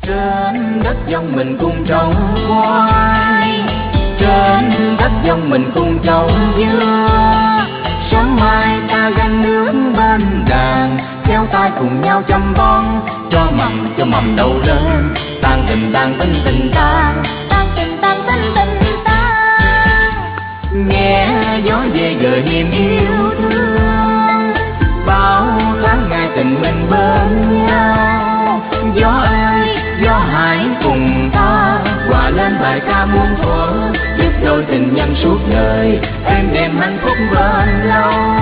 Trên đất dòng mình cùng trồng khoai, trên đất dòng mình cùng trồng dưa. Sáng mai ta gánh nước bên đàn, kéo tay cùng nhau chăm bón, cho mầm đầu lớn. Tan tình tan tình tan, tan tình tan tình tan. Nghe gió về gợi niềm yêu thương, bao tháng ngày tình mình bên nhau. Gió ơi gió hãy cùng ta hòa lên bài ca muôn thuở, giúp đôi tình nhân suốt đời êm đềm hạnh phúc bên nhau.